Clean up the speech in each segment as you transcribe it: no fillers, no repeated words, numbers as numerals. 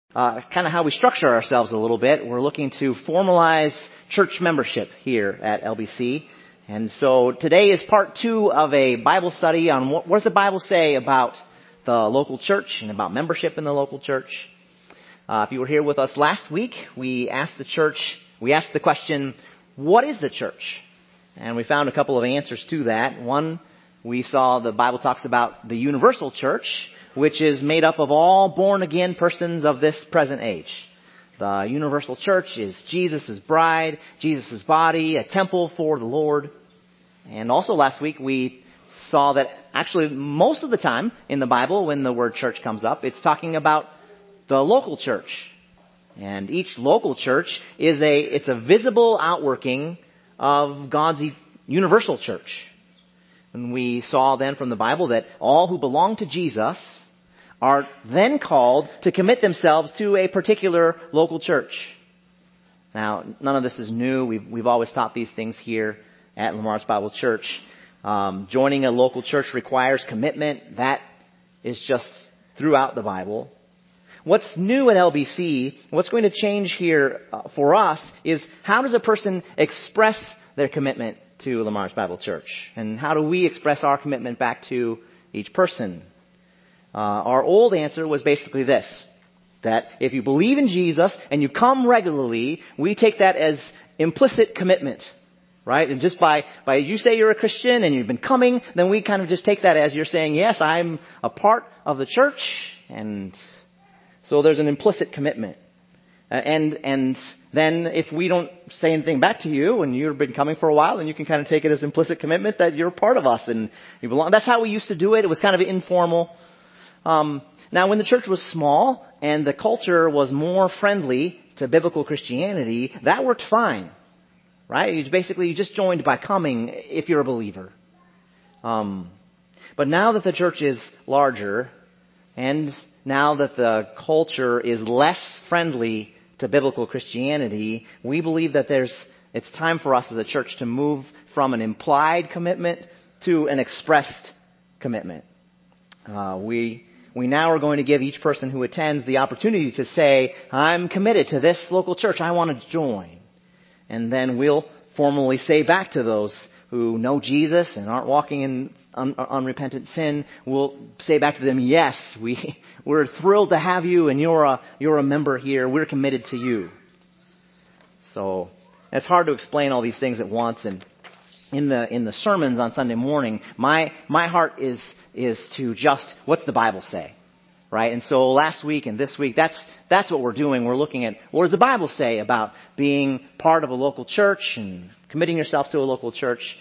kind of how we structure ourselves a little bit. We're looking to formalize church membership here at LBC. And so today is part 2 of a Bible study on what does the Bible say about the local church and about membership in the local church. If you were here with us last week, we asked the question, what is the church? And we found a couple of answers to that. One, we saw the Bible talks about the universal church, which is made up of all born-again persons of this present age. The universal church is Jesus' bride, Jesus' body, a temple for the Lord. And also last week we saw that actually most of the time in the Bible when the word church comes up, it's talking about the local church. And each local church it's a visible outworking of God's universal church. And we saw then from the Bible that all who belong to Jesus are then called to commit themselves to a particular local church. Now, none of this is new. We've always taught these things here at Lamar's Bible Church. Joining a local church requires commitment. That is just throughout the Bible. What's new at LBC, what's going to change here for us is how does a person express their commitment to Lamar's Bible Church? And how do we express our commitment back to each person? Our old answer was basically this, that if you believe in Jesus and you come regularly, we take that as implicit commitment, right? And just by you say you're a Christian and you've been coming, then we kind of just take that as you're saying, yes, I'm a part of the church, and so there's an implicit commitment. And then if we don't say anything back to you and you've been coming for a while, then you can kind of take it as implicit commitment that you're part of us and you belong. That's how we used to do it. It was kind of informal. Now when the church was small and the culture was more friendly to biblical Christianity, that worked fine. Right? You just joined by coming if you're a believer. But now that the church is larger and now that the culture is less friendly to biblical Christianity, we believe that it's time for us as a church to move from an implied commitment to an expressed commitment. We now are going to give each person who attends the opportunity to say, I'm committed to this local church. I want to join. And then we'll formally say back to those who know Jesus and aren't walking in unrepentant sin, we'll say back to them, yes, we're thrilled to have you and you're a member here. We're committed to you. So it's hard to explain all these things at once. And in the sermons on Sunday morning, my heart is to just, what's the Bible say? Right? And so last week and this week, that's what we're doing. We're looking at what does the Bible say about being part of a local church and committing yourself to a local church.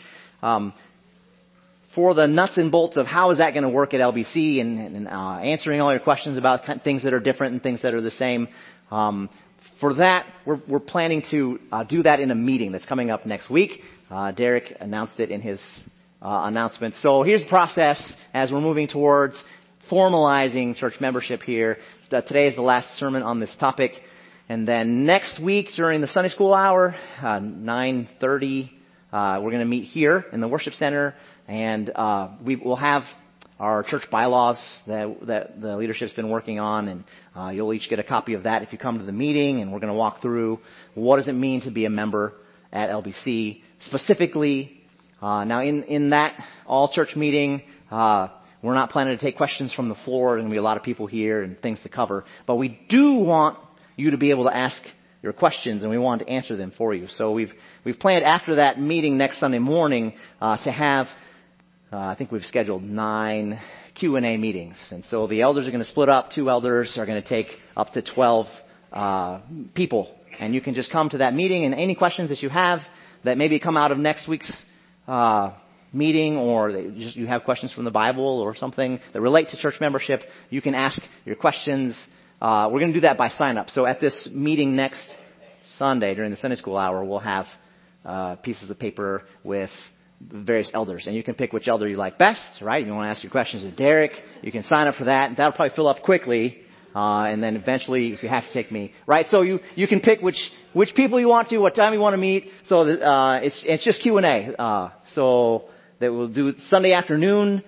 For the nuts and bolts of how is that going to work at LBC and answering all your questions about things that are different and things that are the same. For that, we're planning to do that in a meeting that's coming up next week. Derek announced it in his announcement. So here's the process as we're moving towards formalizing church membership here. Today is the last sermon on this topic. And then next week during the Sunday school hour, 9:30, we're going to meet here in the worship center. And we will have our church bylaws that the leadership's been working on. And you'll each get a copy of that if you come to the meeting. And we're going to walk through what does it mean to be a member at LBC. Specifically, now in that all-church meeting, we're not planning to take questions from the floor. There's going to be a lot of people here and things to cover. But we do want you to be able to ask your questions, and we want to answer them for you. So we've planned after that meeting next Sunday morning to have, I think we've scheduled 9 Q&A meetings. And so the elders are going to split up. 2 elders are going to take up to 12 people. And you can just come to that meeting, and any questions that you have that maybe come out of next week's meeting, or you have questions from the Bible or something that relate to church membership, you can ask your questions. We're going to do that by sign up. So at this meeting next Sunday during the Sunday school hour, we'll have pieces of paper with various elders, and you can pick which elder you like best, right? You want to ask your questions to Derek, you can sign up for that. That'll probably fill up quickly, and then eventually, if you have to take me, right? So you can pick which people you want to, what time you want to meet. So it's just Q&A. So that we'll do Sunday afternoon,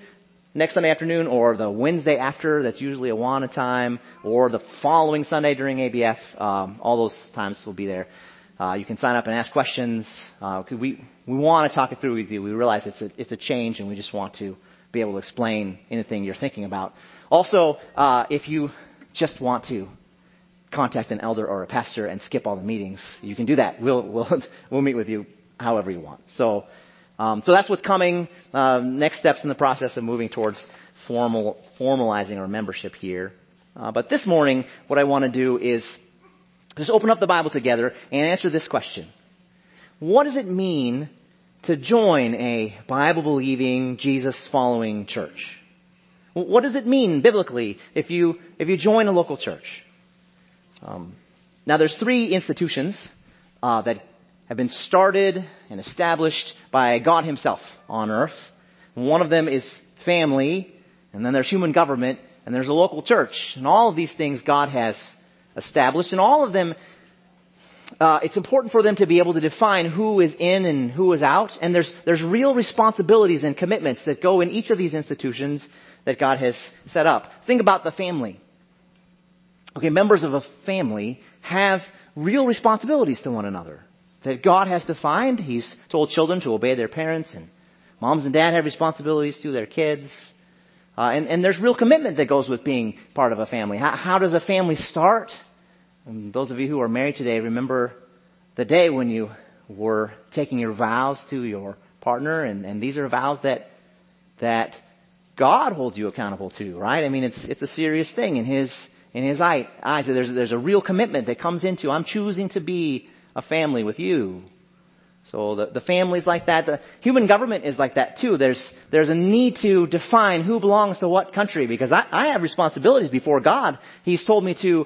next Sunday afternoon or the Wednesday after, that's usually Awana time, or the following Sunday during ABF, all those times will be there. You can sign up and ask questions. We want to talk it through with you. We realize it's a change, and we just want to be able to explain anything you're thinking about. Also, if you just want to contact an elder or a pastor and skip all the meetings, you can do that. We'll meet with you however you want. So that's what's coming. Next steps in the process of moving towards formalizing our membership here. But this morning, what I want to do is just open up the Bible together and answer this question. What does it mean to join a Bible-believing, Jesus-following church? What does it mean biblically if you join a local church? Now, there's 3 institutions that have been started and established by God Himself on earth. One of them is family, and then there's human government, and there's a local church. And all of these things God has established, and all of them, it's important for them to be able to define who is in and who is out. And there's real responsibilities and commitments that go in each of these institutions that God has set up. Think about the family. Okay, members of a family have real responsibilities to one another that God has defined. He's told children to obey their parents, and moms and dad have responsibilities to their kids. And there's real commitment that goes with being part of a family. How does a family start? And those of you who are married today, remember the day when you were taking your vows to your partner, and these are vows that God holds you accountable to, right? I mean, it's a serious thing in His eyes. There's a real commitment that comes into, I'm choosing to be a family with you. So the family's like that. The human government is like that too. There's a need to define who belongs to what country, because I have responsibilities before God. He's told me to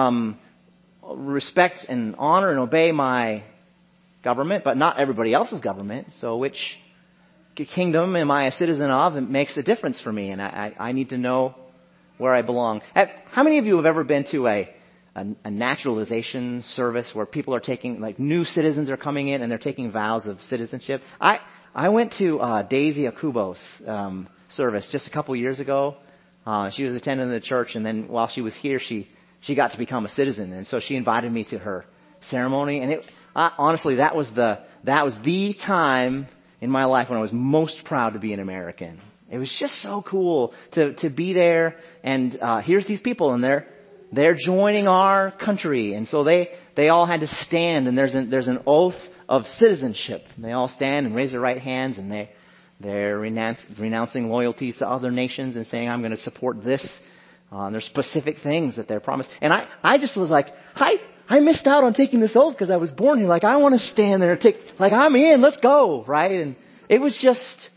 respect and honor and obey my government, but not everybody else's government. So which kingdom am I a citizen of? It makes a difference for me, and I need to know where I belong. How many of you have ever been to a naturalization service where people are taking, like, new citizens are coming in and they're taking vows of citizenship? I went to Daisy Akubo's service just a couple years ago. She was attending the church, and then while she was here, she got to become a citizen, and so she invited me to her ceremony. And honestly, that was the time in my life when I was most proud to be an American. It was just so cool to be there, and here's these people, and they're joining our country, and so they all had to stand, and there's an oath of citizenship. And they all stand and raise their right hands, and they're renouncing loyalties to other nations and saying, I'm going to support this. There's specific things that they're promised. And I just was like, I missed out on taking this oath because I was born here. Like, I want to stand there and I'm in, let's go, right? And it was just,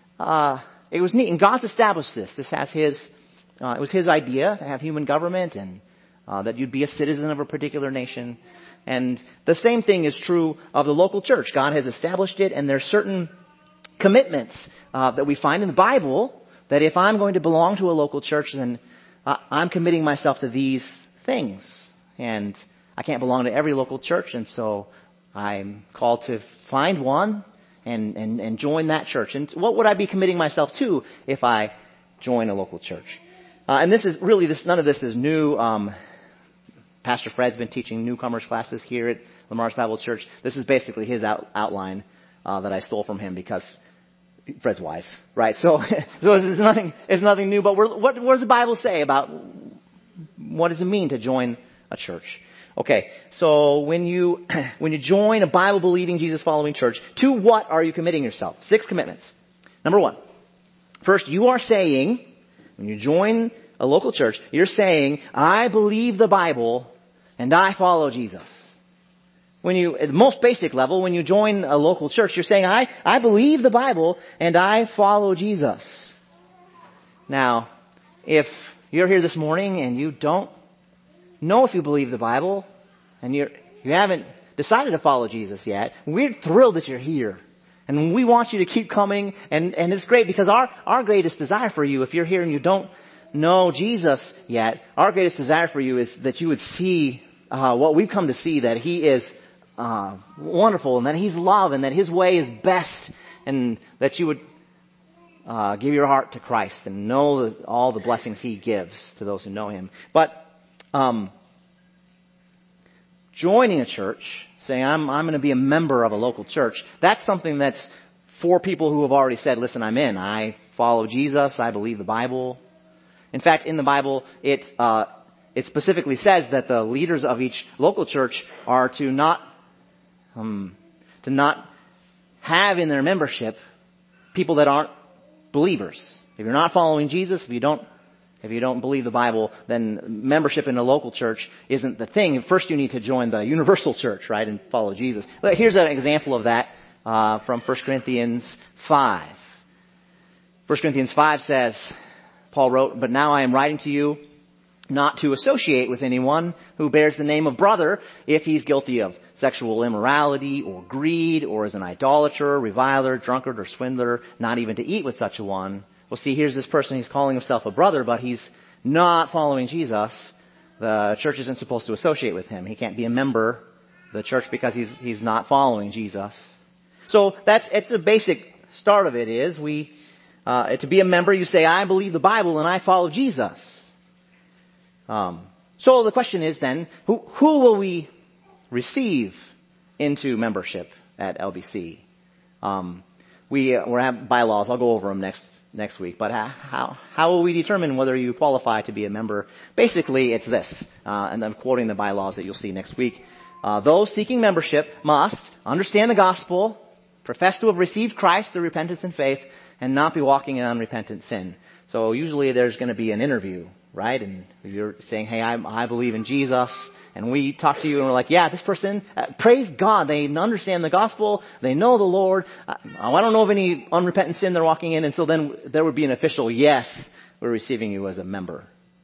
it was neat. And God's established this. This has it was His idea to have human government, and that you'd be a citizen of a particular nation. And the same thing is true of the local church. God has established it, and there's certain commitments that we find in the Bible that if I'm going to belong to a local church, then I'm committing myself to these things. And I can't belong to every local church, and so I'm called to find one and join that church. And what would I be committing myself to if I join a local church? And this is really, none of this is new. Pastor Fred's been teaching newcomers classes here at Lamar's Bible Church. This is basically his outline that I stole from him because Fred's wise, right? So it's nothing new. But what does the Bible say about what does it mean to join a church? Okay, so when you join a Bible-believing, Jesus-following church, to what are you committing yourself? 6 commitments. Number 1, first, you are saying, when you join a local church, you're saying, I believe the Bible and I follow Jesus. At the most basic level, when you join a local church, you're saying, I believe the Bible and I follow Jesus. Now, if you're here this morning and you don't know if you believe the Bible and you haven't decided to follow Jesus yet, we're thrilled that you're here. And we want you to keep coming, and it's great because our greatest desire for you, if you're here and you don't know Jesus yet, our greatest desire for you is that you would see what we've come to see, that He is wonderful, and that He's love, and that His way is best, and that you would give your heart to Christ and know all the blessings He gives to those who know Him. But joining a church, saying I'm going to be a member of a local church, that's something that's for people who have already said, listen, I'm in. I follow Jesus. I believe the Bible. In fact, in the Bible, it specifically says that the leaders of each local church are to not have in their membership people that aren't believers. If you're not following Jesus, if you don't believe the Bible, then membership in a local church isn't the thing. First, you need to join the universal church, right, and follow Jesus. But here's an example of that from 1 Corinthians 5. 1 Corinthians 5 says, Paul wrote, "But now I am writing to you not to associate with anyone who bears the name of brother if he's guilty of sexual immorality or greed or is an idolater, reviler, drunkard, or swindler, not even to eat with such a one." Well, see, here's this person, he's calling himself a brother, but he's not following Jesus. The church isn't supposed to associate with him. He can't be a member of the church because he's not following Jesus. So it's a basic start of it is to be a member, you say, I believe the Bible and I follow Jesus. So the question is then, who will we receive into membership at LBC? We have bylaws. I'll go over them next week. But how will we determine whether you qualify to be a member? Basically, it's this, and I'm quoting the bylaws that you'll see next week. Those seeking membership must understand the gospel, profess to have received Christ through repentance and faith, and not be walking in unrepentant sin. So usually there's going to be an interview, right? And you're saying, hey, I believe in Jesus. And we talk to you and we're like, yeah, this person, praise God. They understand the gospel. They know the Lord. I don't know of any unrepentant sin they're walking in. And so then there would be an official, yes, we're receiving you as a member.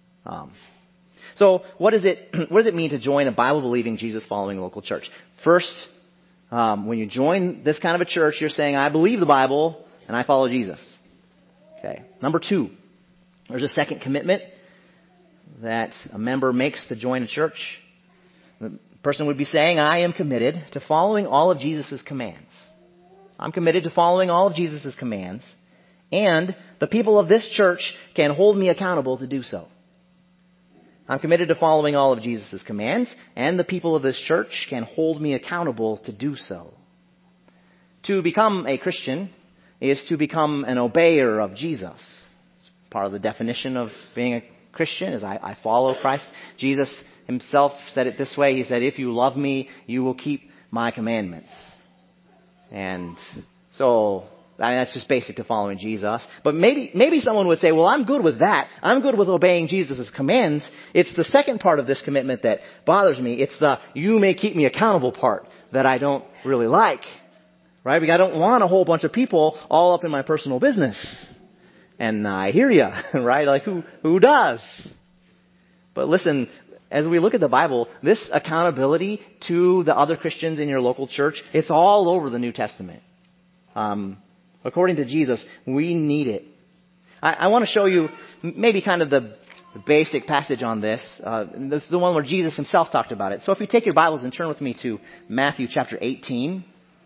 So what does it mean to join a Bible-believing, Jesus-following local church? First, when you join this kind of a church, you're saying, I believe the Bible and I follow Jesus. Okay. Number 2, there's a second commitment that a member makes to join a church. The person would be saying, I am committed to following all of Jesus' commands. I'm committed to following all of Jesus' commands, and the people of this church can hold me accountable to do so. I'm committed to following all of Jesus' commands, and the people of this church can hold me accountable to do so. To become a Christian is to become an obeyer of Jesus. Part of the definition of being a Christian is I follow Christ. Jesus himself said it this way. He said, if you love me, you will keep my commandments. And so that's just basic to following Jesus. But maybe someone would say, well, I'm good with that. I'm good with obeying Jesus' commands. It's the second part of this commitment that bothers me. It's the you may keep me accountable part that I don't really like. Right? Because I don't want a whole bunch of people all up in my personal business. And I hear you, right? Like who does? But listen, as we look at the Bible, this accountability to the other Christians in your local church, it's all over the New Testament. According to Jesus, we need it. I want to show you maybe kind of the basic passage on this. This is the one where Jesus himself talked about it. So if you take your Bibles and turn with me to Matthew chapter 18.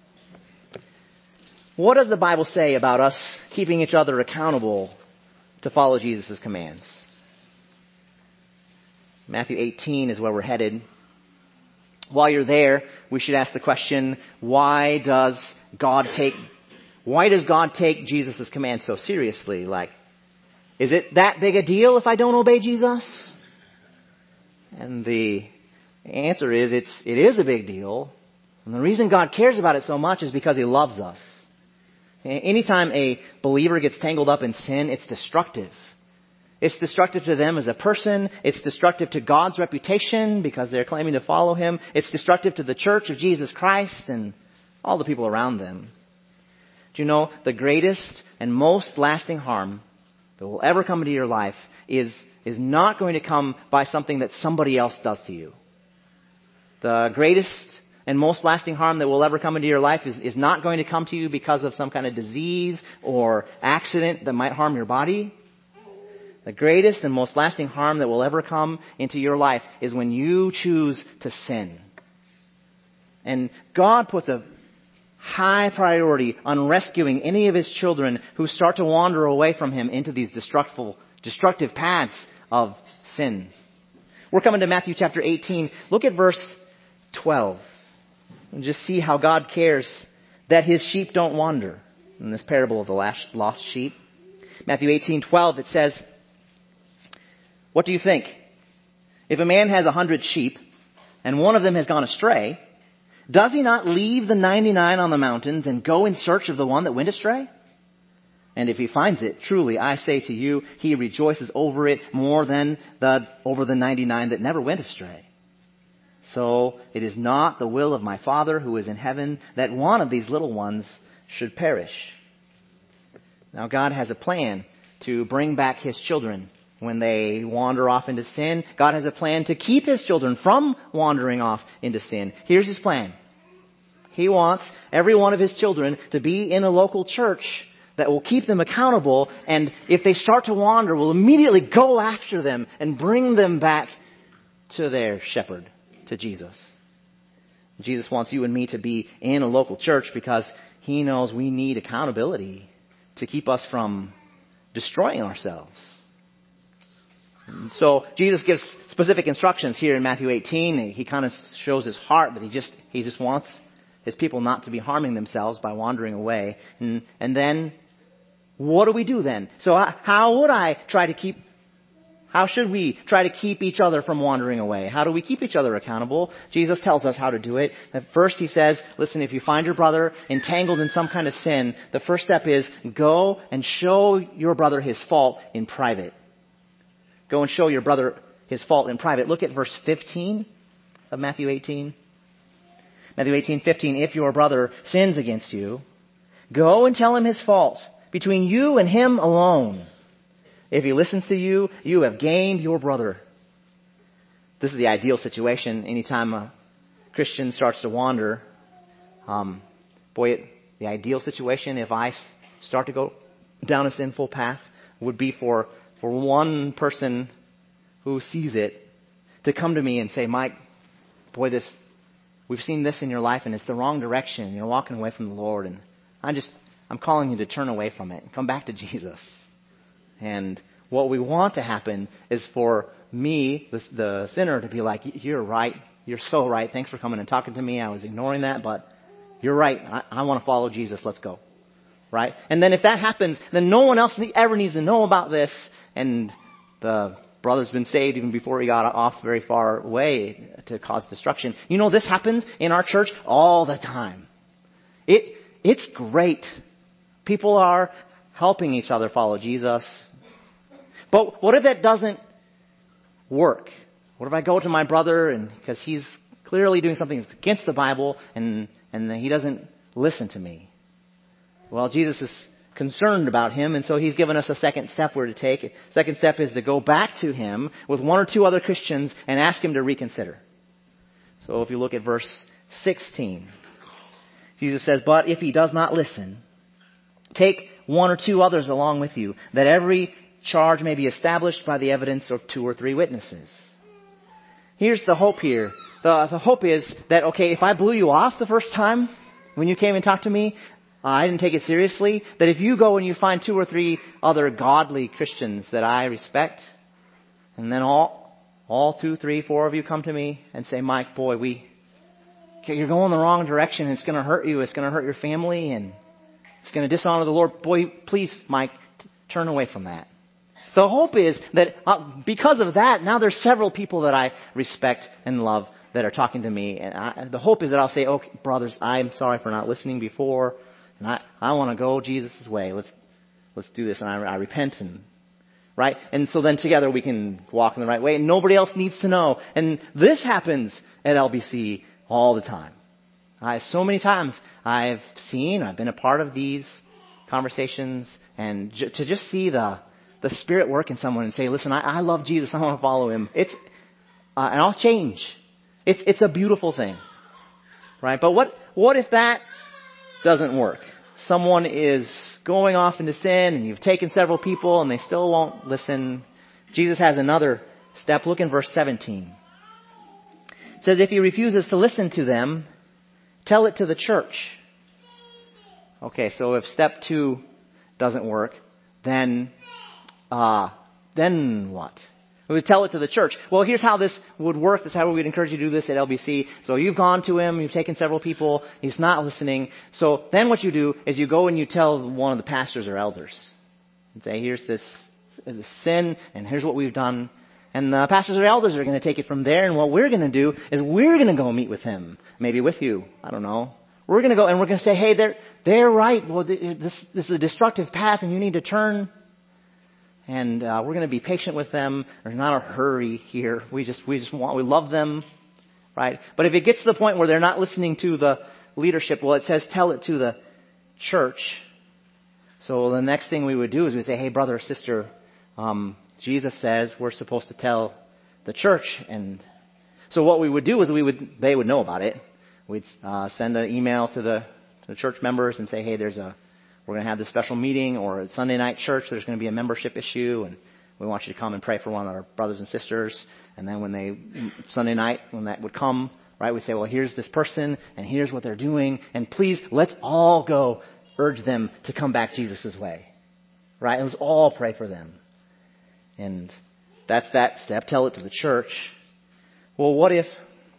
What does the Bible say about us keeping each other accountable to follow Jesus' commands? Matthew 18 is where we're headed. While you're there, we should ask the question, why does God take Jesus' commands so seriously? Like, is it that big a deal if I don't obey Jesus? And the answer is, it is a big deal. And the reason God cares about it so much is because He loves us. Anytime a believer gets tangled up in sin, it's destructive. It's destructive to them as a person. It's destructive to God's reputation because they're claiming to follow Him. It's destructive to the church of Jesus Christ and all the people around them. Do you know the greatest and most lasting harm that will ever come into your life is not going to come by something that somebody else does to you. The greatest and most lasting harm that will ever come into your life is not going to come to you because of some kind of disease or accident that might harm your body. The greatest and most lasting harm that will ever come into your life is when you choose to sin. And God puts a high priority on rescuing any of his children who start to wander away from him into these destructive paths of sin. We're coming to Matthew chapter 18. Look at verse 12. And just see how God cares that his sheep don't wander in this parable of the lost sheep. Matthew 18:12, it says, "What do you think? If a man has 100 sheep and one of them has gone astray, does he not leave the 99 on the mountains and go in search of the one that went astray? And if he finds it, truly I say to you, he rejoices over it more than over the 99 that never went astray. So it is not the will of my Father who is in heaven that one of these little ones should perish." Now God has a plan to bring back his children when they wander off into sin. God has a plan to keep his children from wandering off into sin. Here's his plan. He wants every one of his children to be in a local church that will keep them accountable, and if they start to wander, will immediately go after them and bring them back to their shepherd, to Jesus. Jesus wants you and me to be in a local church because he knows we need accountability to keep us from destroying ourselves. So Jesus gives specific instructions here in Matthew 18. He kind of shows his heart that he just wants his people not to be harming themselves by wandering away. And then, what do we do then? So how should we try to keep each other from wandering away? How do we keep each other accountable? Jesus tells us how to do it. At first he says, listen, if you find your brother entangled in some kind of sin, the first step is go and show your brother his fault in private. Go and show your brother his fault in private. Look at verse 15 of Matthew 18. Matthew 18:15, if your brother sins against you, go and tell him his fault between you and him alone. If he listens to you, you have gained your brother. This is the ideal situation. Anytime a Christian starts to wander, the ideal situation, if I start to go down a sinful path, would be for one person who sees it to come to me and say, Mike, we've seen this in your life and it's the wrong direction. You're walking away from the Lord, and I'm calling you to turn away from it and come back to Jesus. And what we want to happen is for me, the sinner, to be like, you're right. You're so right. Thanks for coming and talking to me. I was ignoring that, but you're right. I want to follow Jesus. Let's go. Right? And then if that happens, then no one else ever needs to know about this. And the brother's been saved even before he got off very far away to cause destruction. You know, this happens in our church all the time. It's great. People are helping each other follow Jesus. But what if that doesn't work? What if I go to my brother and because he's clearly doing something that's against the Bible and he doesn't listen to me? Well, Jesus is concerned about him, and so he's given us a second step we're to take. Second step is to go back to him with one or two other Christians and ask him to reconsider. So if you look at verse 16, Jesus says, but if he does not listen, take one or two others along with you, that every charge may be established by the evidence of 2 or 3 witnesses. Here's the hope here. The hope is that, okay, if I blew you off the first time when you came and talked to me, I didn't take it seriously, that if you go and you find 2 or 3 other godly Christians that I respect, and then all 2, 3, 4 of you come to me and say, Mike, you're going the wrong direction. It's going to hurt you. It's going to hurt your family, and it's going to dishonor the Lord. Boy, please, Mike, turn away from that. The hope is that because of that, now there's several people that I respect and love that are talking to me. And the hope is that I'll say, okay, brothers, I'm sorry for not listening before. And I want to go Jesus' way. Let's do this. And I repent. Right? And so then together we can walk in the right way. And nobody else needs to know. And this happens at LBC all the time. So many times I've been a part of these conversations, and to just see the Spirit work in someone and say, listen, I love Jesus. I want to follow him. And I'll change. It's a beautiful thing. Right? But what if that doesn't work? Someone is going off into sin and you've taken several people and they still won't listen. Jesus has another step. Look in verse 17. It says, if he refuses to listen to them, tell it to the church. Okay, so if step 2 doesn't work, then what? We would tell it to the church. Well, here's how this would work. This is how we'd encourage you to do this at LBC. So you've gone to him, you've taken several people, he's not listening. So then what you do is you go and you tell one of the pastors or elders. And say, here's this sin, and here's what we've done. And the pastors or elders are going to take it from there, and what we're going to do is we're going to go meet with him. Maybe with you. I don't know. We're going to go and we're going to say, hey, they're right. Well, this is a destructive path, and you need to turn. And we're going to be patient with them. There's not a hurry here. We love them, right? But if it gets to the point where they're not listening to the leadership, well, it says tell it to the church. So the next thing we would do is we say, hey, brother or sister, Jesus says we're supposed to tell the church. And so what we would do is they would know about it. We'd send an email to the church members and say, hey, we're going to have this special meeting, or at Sunday night church, there's going to be a membership issue, and we want you to come and pray for one of our brothers and sisters. And then Sunday night, when that would come, right, we'd say, well, here's this person, and here's what they're doing, and please, let's all go urge them to come back Jesus' way. Right? And let's all pray for them. And that's that step. Tell it to the church. Well, what if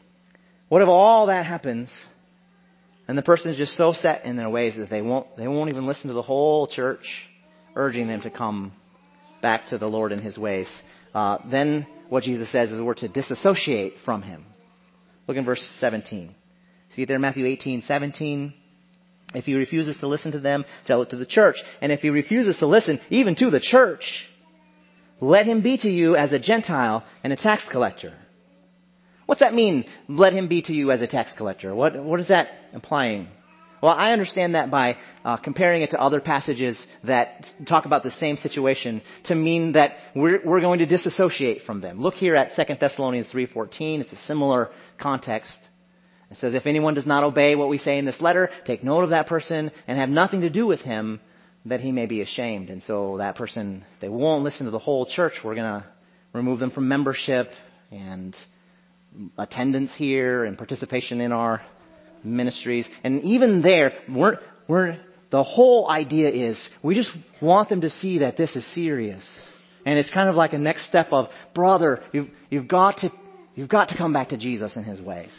all that happens and the person is just so set in their ways that they won't even listen to the whole church urging them to come back to the Lord and his ways? Then what Jesus says is we're to disassociate from him. Look in verse 17. See it there, Matthew 18:17. If he refuses to listen to them, tell it to the church. And if he refuses to listen even to the church, let him be to you as a Gentile and a tax collector. What's that mean, let him be to you as a tax collector? What is that implying? Well, I understand that by comparing it to other passages that talk about the same situation to mean that we're going to disassociate from them. Look here at 2 Thessalonians 3:14. It's a similar context. It says, if anyone does not obey what we say in this letter, take note of that person and have nothing to do with him, that he may be ashamed. And so that person, they won't listen to the whole church. We're going to remove them from membership and attendance here and participation in our ministries. And even there, the whole idea is we just want them to see that this is serious. And it's kind of like a next step of, brother, you've got to come back to Jesus and his ways.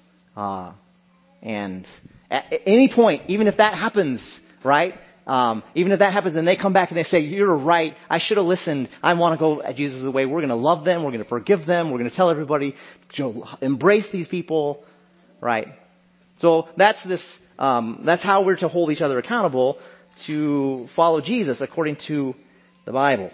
And at any point, even if that happens, right? Even if that happens and they come back and they say, you're right, I should have listened. I want to go at Jesus' way. We're going to love them. We're going to forgive them. We're going to tell everybody to embrace these people, right? So that's how we're to hold each other accountable to follow Jesus according to the Bible.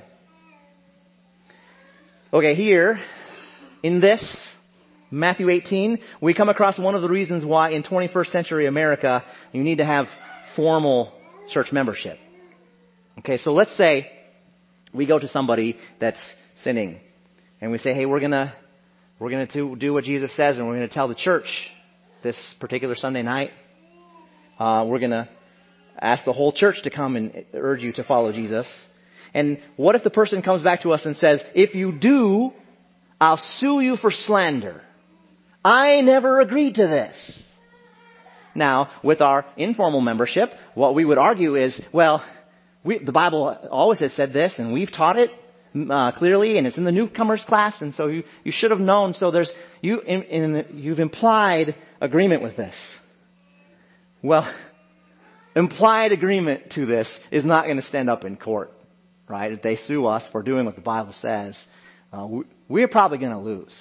Okay, here in this Matthew 18, we come across one of the reasons why in 21st century America you need to have formal church membership. Okay, so let's say we go to somebody that's sinning and we say, hey, we're gonna do what Jesus says, and we're gonna tell the church this particular Sunday night. We're gonna ask the whole church to come and urge you to follow Jesus. And what if the person comes back to us and says, if you do, I'll sue you for slander. I never agreed to this. Now, with our informal membership, what we would argue is, well, the Bible always has said this, and we've taught it clearly, and it's in the newcomers class, and so you should have known. So you've implied agreement with this. Well, implied agreement to this is not going to stand up in court, right? If they sue us for doing what the Bible says, we're probably going to lose.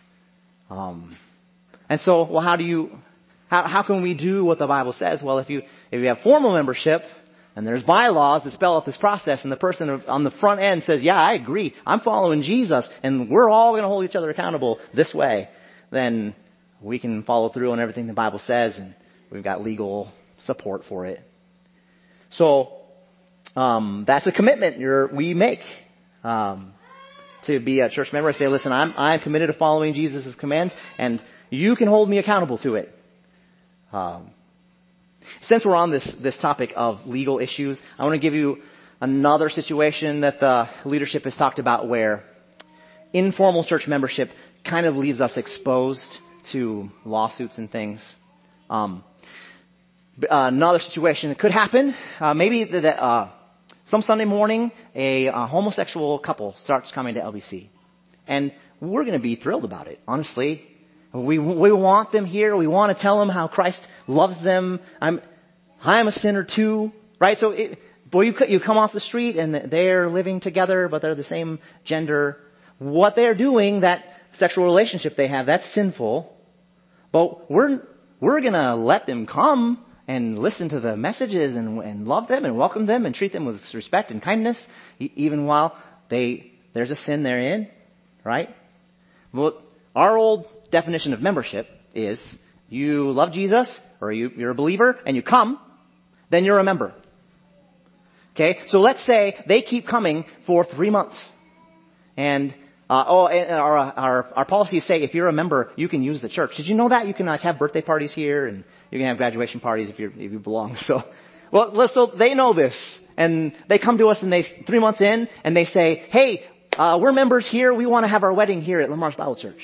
And so, well, how can we do what the Bible says? Well, if you have formal membership and there's bylaws that spell out this process, and the person on the front end says, yeah, I agree, I'm following Jesus, and we're all going to hold each other accountable this way, then we can follow through on everything the Bible says, and we've got legal support for it. So that's a commitment we make to be a church member. Say, listen, I'm committed to following Jesus' commands, and you can hold me accountable to it. Since we're on this topic of legal issues, I want to give you another situation that the leadership has talked about where informal church membership kind of leaves us exposed to lawsuits and things. Another situation that could happen, maybe that some Sunday morning a homosexual couple starts coming to LBC. And we're going to be thrilled about it, honestly. We want them here. We want to tell them how Christ loves them. I'm a sinner too, right? So you come off the street and they're living together, but they're the same gender. What they're doing, that sexual relationship they have, that's sinful. But we're going to let them come and listen to the messages and love them and welcome them and treat them with respect and kindness, even while there's a sin therein, right? Well, our old definition of membership is you love Jesus or you're a believer and you come, then you're a member. Okay, so let's say they keep coming for 3 months, and our policies say if you're a member, you can use the church. Did you know that you can have birthday parties here, and you can have graduation parties if you belong? So they know this, and they come to us, and 3 months in, and they say, "Hey, we're members here. We want to have our wedding here at Lamar's Bible Church."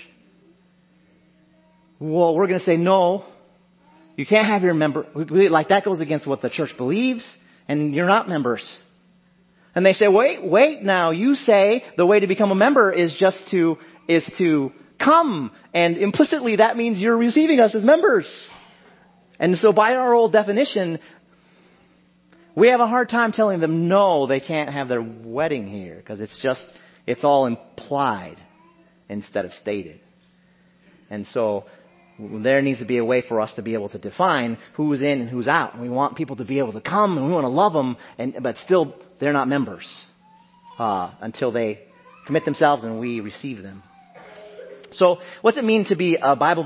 Well, we're going to say no. You can't have your member like that. Goes against what the church believes, and you're not members. And they say, wait, now you say the way to become a member is to come. And implicitly that means you're receiving us as members. And so by our old definition, we have a hard time telling them no, they can't have their wedding here because it's all implied instead of stated. And so there needs to be a way for us to be able to define who's in and who's out. And we want people to be able to come and we want to love them, but still they're not members until they commit themselves and we receive them. So what's it mean to be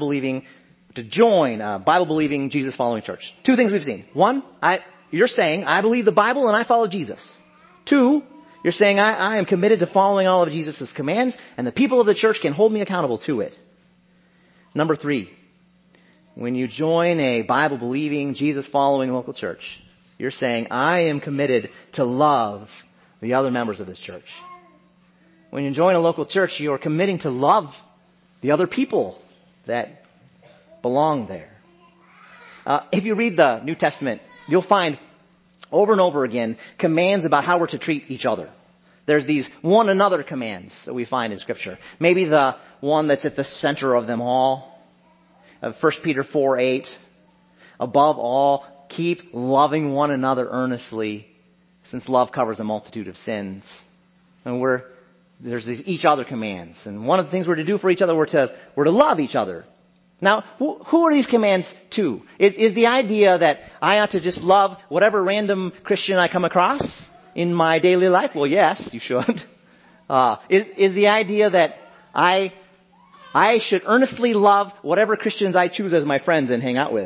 to join a Bible-believing, Jesus-following church? 2 things we've seen. 1, you're saying, I believe the Bible and I follow Jesus. 2, you're saying, I am committed to following all of Jesus' commands, and the people of the church can hold me accountable to it. Number 3, when you join a Bible-believing, Jesus-following local church, you're saying, I am committed to love the other members of this church. When you join a local church, you are committing to love the other people that belong there. If you read the New Testament, you'll find over and over again commands about how we're to treat each other. There's these one another commands that we find in Scripture. Maybe the one that's at the center of them all. 1 Peter 4:8. Above all, keep loving one another earnestly, since love covers a multitude of sins. And there's these each other commands. And one of the things we're to do for each other, we're to love each other. Now, who are these commands to? Is the idea that I ought to just love whatever random Christian I come across in my daily life? Well, yes, you should. Is the idea that I should earnestly love whatever Christians I choose as my friends and hang out with?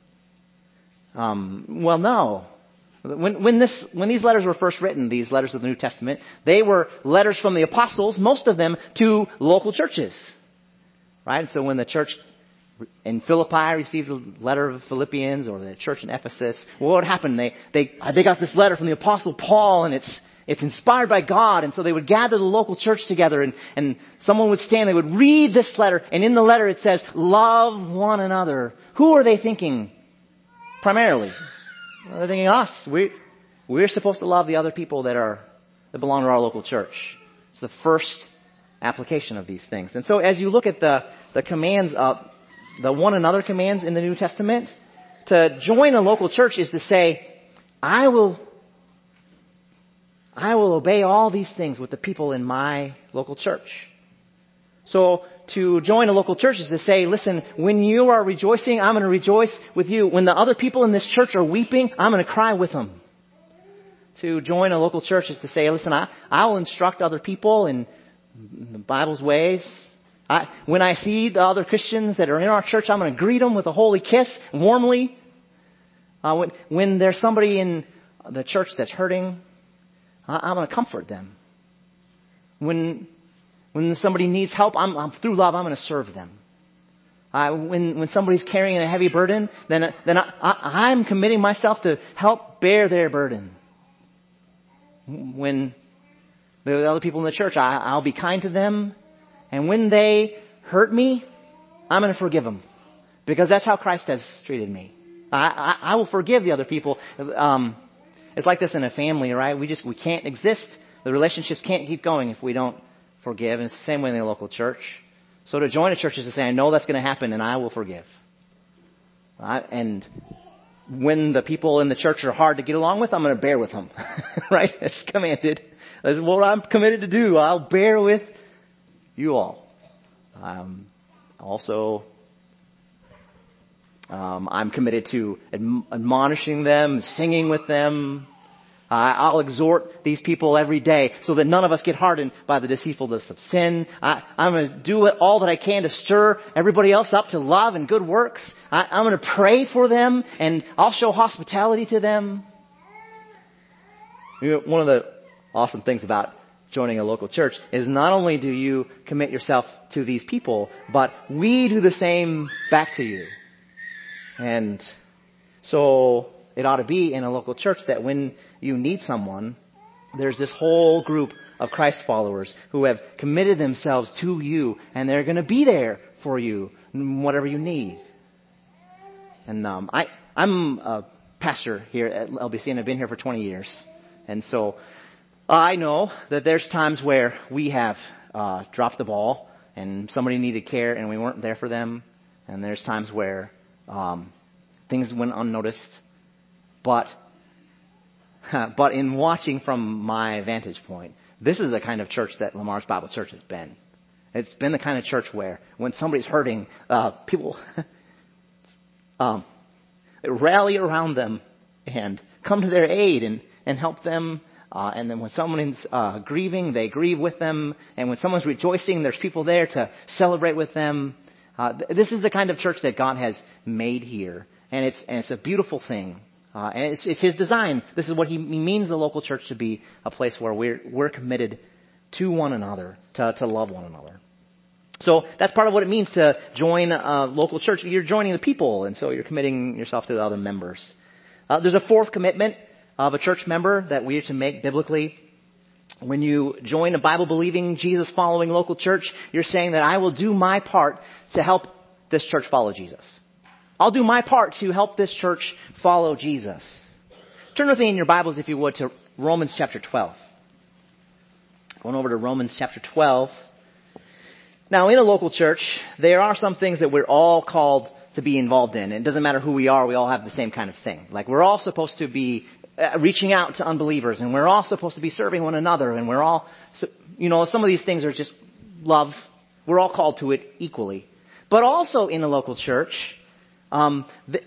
Well, no. When these letters were first written, these letters of the New Testament, they were letters from the apostles, most of them to local churches. Right? And so when the church in Philippi received a letter of Philippians, or the church in Ephesus, well, what happened? They got this letter from the apostle Paul, and it's inspired by God. And so they would gather the local church together, and someone would stand, they would read this letter, and in the letter it says, love one another. Who are they thinking primarily? Well, they're thinking us. We're supposed to love the other people that belong to our local church. It's the first application of these things. And so as you look at the commands of the one another commands in the New Testament, to join a local church is to say, I will obey all these things with the people in my local church. So to join a local church is to say, listen, when you are rejoicing, I'm going to rejoice with you. When the other people in this church are weeping, I'm going to cry with them. To join a local church is to say, listen, I will instruct other people in the Bible's ways. When I see the other Christians that are in our church, I'm going to greet them with a holy kiss, warmly. When there's somebody in the church that's hurting, I'm going to comfort them. When somebody needs help, through love, I'm going to serve them. When somebody's carrying a heavy burden, then I'm committing myself to help bear their burden. When the other people in the church, I'll be kind to them. And when they hurt me, I'm going to forgive them. Because that's how Christ has treated me. I will forgive the other people. It's like this in a family, right? We can't exist. The relationships can't keep going if we don't forgive. And it's the same way in the local church. So to join a church is to say, I know that's going to happen and I will forgive. And when the people in the church are hard to get along with, I'm going to bear with them. Right? It's commanded. That's what I'm committed to do. I'll bear with you all. I'm committed to admonishing them, singing with them. I'll exhort these people every day so that none of us get hardened by the deceitfulness of sin. I'm going to do all that I can to stir everybody else up to love and good works. I'm going to pray for them, and I'll show hospitality to them. You know, one of the awesome things about joining a local church is not only do you commit yourself to these people, but we do the same back to you. And so it ought to be in a local church that when you need someone, there's this whole group of Christ followers who have committed themselves to you, and they're going to be there for you, whatever you need. And I'm a pastor here at LBC, and I've been here for 20 years. And so I know that there's times where we have dropped the ball, and somebody needed care, and we weren't there for them. And there's times where things went unnoticed. But in watching from my vantage point, this is the kind of church that Lamar's Bible Church has been. It's been the kind of church where when somebody's hurting, people rally around them and come to their aid and help them. And then when someone's grieving, they grieve with them. And when someone's rejoicing, there's people there to celebrate with them. This is the kind of church that God has made here. And it's a beautiful thing. And it's His design. This is what He means the local church to be, a place where we're committed to one another, to love one another. So that's part of what it means to join a local church. You're joining the people, and so you're committing yourself to the other members. There's a fourth commitment of a church member that we are to make biblically. When you join a Bible-believing, Jesus-following local church, you're saying that I will do my part to help this church follow Jesus. I'll do my part to help this church follow Jesus. Turn with me in your Bibles, if you would, to Romans chapter 12. Going over to Romans chapter 12. Now, in a local church, there are some things that we're all called to be involved in. It doesn't matter who we are, we all have the same kind of thing. Like, we're all supposed to be reaching out to unbelievers, and we're all supposed to be serving one another, and we're all, some of these things are just love. We're all called to it equally. But also in a local church, the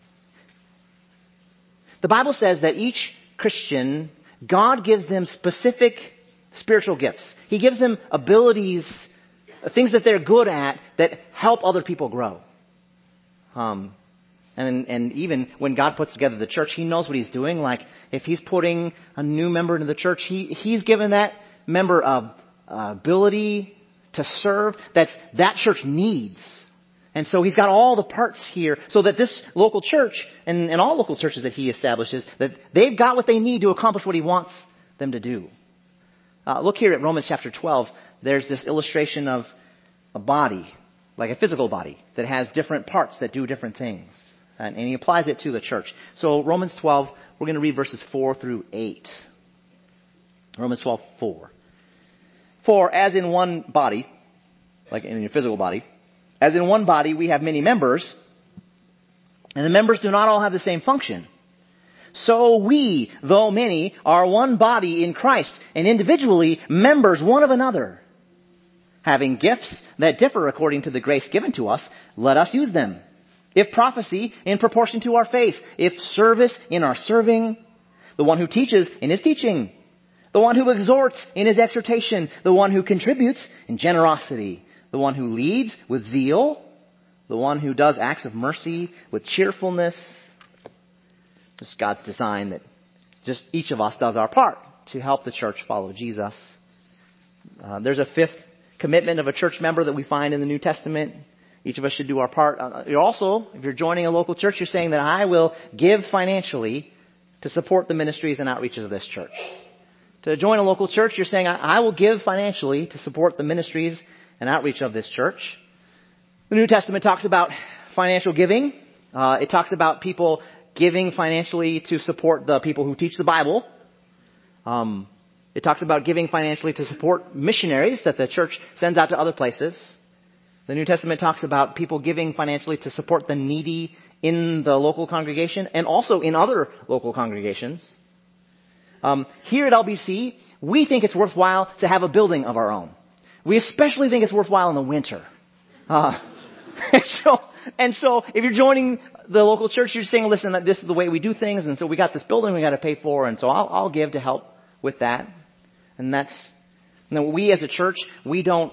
Bible says that each Christian, God gives them specific spiritual gifts. He gives them abilities, things that they're good at that help other people grow. And even when God puts together the church, He knows what He's doing. Like, if He's putting a new member into the church, He's given that member ability to serve that church needs. And so He's got all the parts here so that this local church and all local churches that He establishes, that they've got what they need to accomplish what He wants them to do. Look here at Romans chapter 12. There's this illustration of a body, like a physical body, that has different parts that do different things. And He applies it to the church. So Romans 12, we're going to read verses 4 through 8. Romans 12, 4. For as in one body, like in your physical body, as in one body we have many members, and the members do not all have the same function. So we, though many, are one body in Christ, and individually members one of another. Having gifts that differ according to the grace given to us, let us use them. If prophecy, in proportion to our faith. If service, in our serving. The one who teaches, in his teaching. The one who exhorts, in his exhortation. The one who contributes, in generosity. The one who leads, with zeal. The one who does acts of mercy, with cheerfulness. Just God's design that just each of us does our part to help the church follow Jesus. There's a fifth commitment of a church member that we find in the New Testament. Each of us should do our part. You're also, if you're joining a local church, you're saying that I will give financially to support the ministries and outreaches of this church. To join a local church, you're saying I will give financially to support the ministries and outreach of this church. The New Testament talks about financial giving. It talks about people giving financially to support the people who teach the Bible. It talks about giving financially to support missionaries that the church sends out to other places. The New Testament talks about people giving financially to support the needy in the local congregation and also in other local congregations. Here at LBC, we think it's worthwhile to have a building of our own. We especially think it's worthwhile in the winter. And so if you're joining the local church, you're saying, listen, this is the way we do things, and so we got this building we got to pay for, and so I'll give to help with that. And we as a church, we don't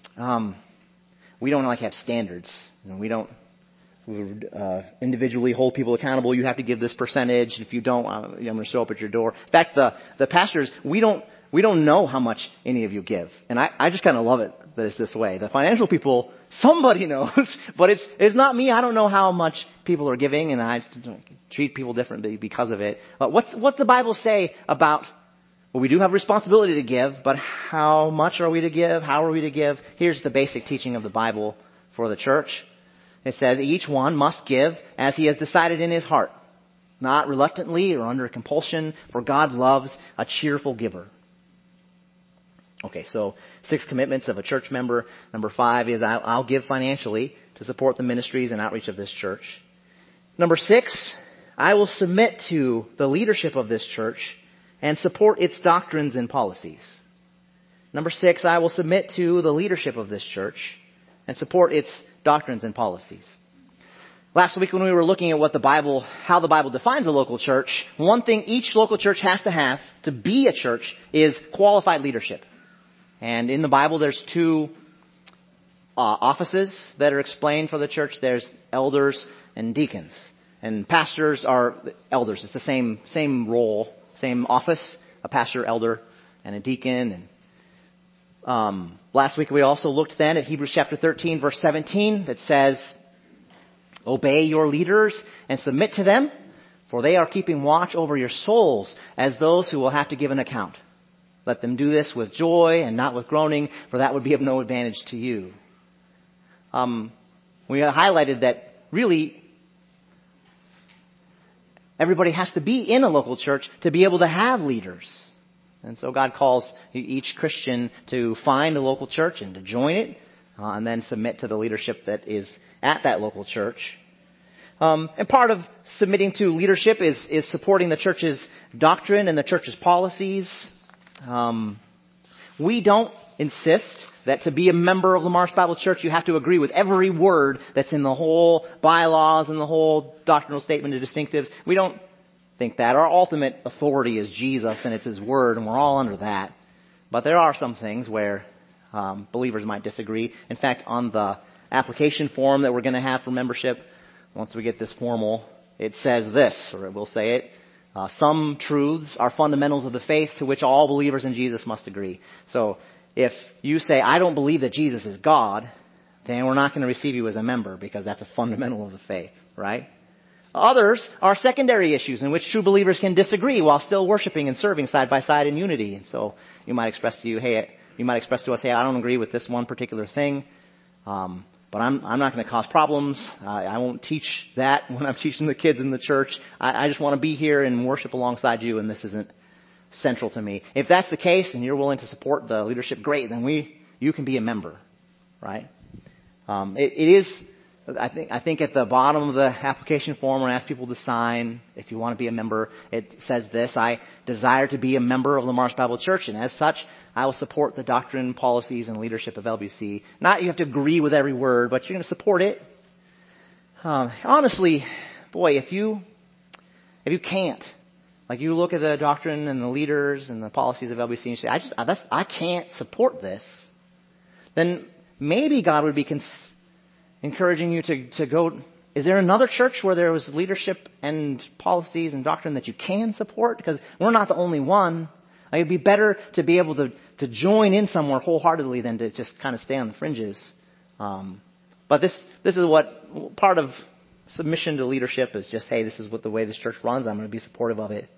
like have standards. We don't individually hold people accountable. You have to give this percentage. If you don't, I'm going to show up at your door. In fact, the pastors, we don't know how much any of you give. And I just kind of love it that it's this way. The financial people, somebody knows, but it's not me. I don't know how much people are giving, and I treat people differently because of it. But what's the Bible say about, well, we do have responsibility to give, but how much are we to give? How are we to give? Here's the basic teaching of the Bible for the church. It says, each one must give as he has decided in his heart, not reluctantly or under compulsion, for God loves a cheerful giver. Okay, so 6 commitments of a church member. Number 5 is I'll give financially to support the ministries and outreach of this church. Number 6, I will submit to the leadership of this church and support its doctrines and policies. Number 6, I will submit to the leadership of this church and support its doctrines and policies. Last week when we were looking at how the Bible defines a local church, one thing each local church has to have to be a church is qualified leadership. And in the Bible, there's 2 offices that are explained for the church. There's elders and deacons. And pastors are elders. It's the same role, same office, a pastor, elder, and a deacon. And last week we also looked then at Hebrews chapter 13, verse 17, that says, obey your leaders and submit to them, for they are keeping watch over your souls as those who will have to give an account. Let them do this with joy and not with groaning, for that would be of no advantage to you. We highlighted that really everybody has to be in a local church to be able to have leaders. And so God calls each Christian to find a local church and to join it, and then submit to the leadership that is at that local church. And part of submitting to leadership is supporting the church's doctrine and the church's policies. We don't insist that to be a member of the Marsh Bible Church, you have to agree with every word that's in the whole bylaws and the whole doctrinal statement of distinctives. We don't think that. Our ultimate authority is Jesus, and it's His Word, and we're all under that. But there are some things where believers might disagree. In fact, on the application form that we're going to have for membership, once we get this formal, it says this, or it will say it. Some truths are fundamentals of the faith to which all believers in Jesus must agree. So if you say, I don't believe that Jesus is God, then we're not going to receive you as a member because that's a fundamental of the faith, right? Others are secondary issues in which true believers can disagree while still worshiping and serving side by side in unity. And so you might express to us, hey, I don't agree with this one particular thing. But I'm not going to cause problems. I won't teach that when I'm teaching the kids in the church. I just want to be here and worship alongside you, and this isn't central to me. If that's the case and you're willing to support the leadership, great, then you can be a member, right? It is, I think at the bottom of the application form, when I ask people to sign, if you want to be a member, it says this: I desire to be a member of the Marsh Bible Church, and as such, I will support the doctrine, policies, and leadership of LBC. Not you have to agree with every word, but you're going to support it. Honestly, boy, if you can't, like you look at the doctrine and the leaders and the policies of LBC and you say, I can't support this, then maybe God would be encouraging you to go. Is there another church where there was leadership and policies and doctrine that you can support? Because we're not the only one. It'd be better to be able to join in somewhere wholeheartedly than to just kind of stay on the fringes. But this is what part of submission to leadership is, just, hey, this is what the way this church runs. I'm going to be supportive of it.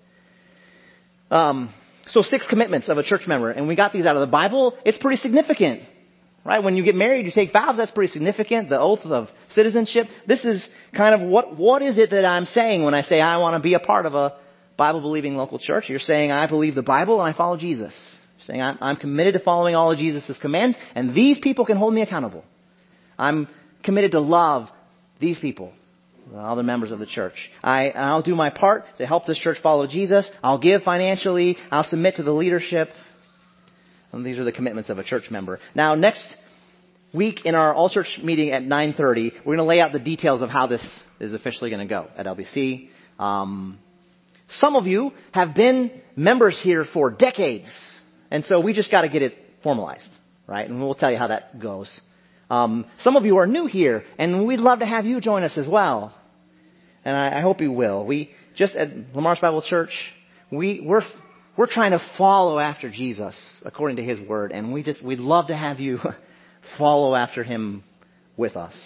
So 6 commitments of a church member, and we got these out of the Bible. It's pretty significant. right? When you get married, you take vows. That's pretty significant. The oath of citizenship. This is kind of what is it that I'm saying when I say I want to be a part of a Bible-believing local church? You're saying I believe the Bible and I follow Jesus. You're saying I'm committed to following all of Jesus' commands, and these people can hold me accountable. I'm committed to love these people, other members of the church. I'll do my part to help this church follow Jesus. I'll give financially. I'll submit to the leadership. And these are the commitments of a church member. Now, next week in our all-church meeting at 9:30, we're going to lay out the details of how this is officially going to go at LBC. Some of you have been members here for decades, and so we just got to get it formalized, right? And we'll tell you how that goes. Some of you are new here, and we'd love to have you join us as well. And I hope you will. We just at Lamar's Bible Church, we're trying to follow after Jesus according to His Word, and we'd love to have you follow after Him with us.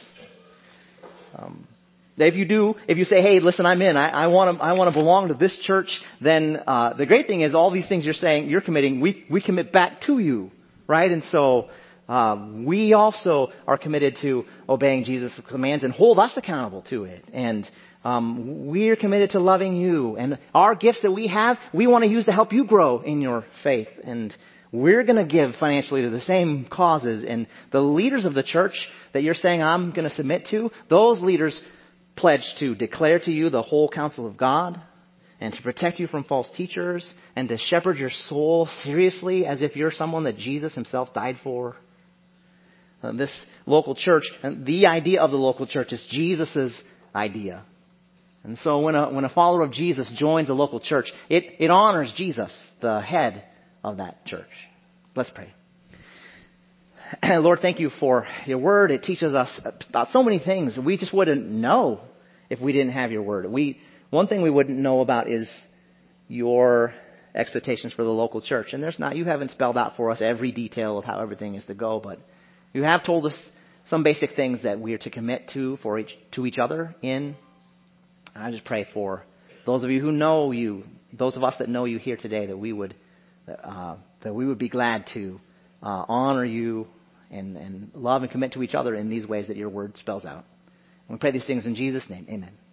If you say, hey, listen, I'm in, I want to belong to this church, then the great thing is all these things you're saying, you're committing, we commit back to you, right? And so we also are committed to obeying Jesus' commands and hold us accountable to it. And we're committed to loving you. And our gifts that we have, we want to use to help you grow in your faith. And we're going to give financially to the same causes. And the leaders of the church that you're saying I'm going to submit to, those leaders pledge to declare to you the whole counsel of God, and to protect you from false teachers, and to shepherd your soul seriously as if you're someone that Jesus Himself died for. This local church, and the idea of the local church is Jesus' idea. And so when a follower of Jesus joins a local church, it honors Jesus, the head of that church. Let's pray. Lord, thank you for your word. It teaches us about so many things we just wouldn't know if we didn't have your word. One thing we wouldn't know about is your expectations for the local church. And you haven't spelled out for us every detail of how everything is to go, but you have told us some basic things that we are to commit to each other in. And I just pray for those of you who know you, those of us that know you here today, that we would be glad to honor you and love and commit to each other in these ways that your word spells out. And we pray these things in Jesus' name. Amen.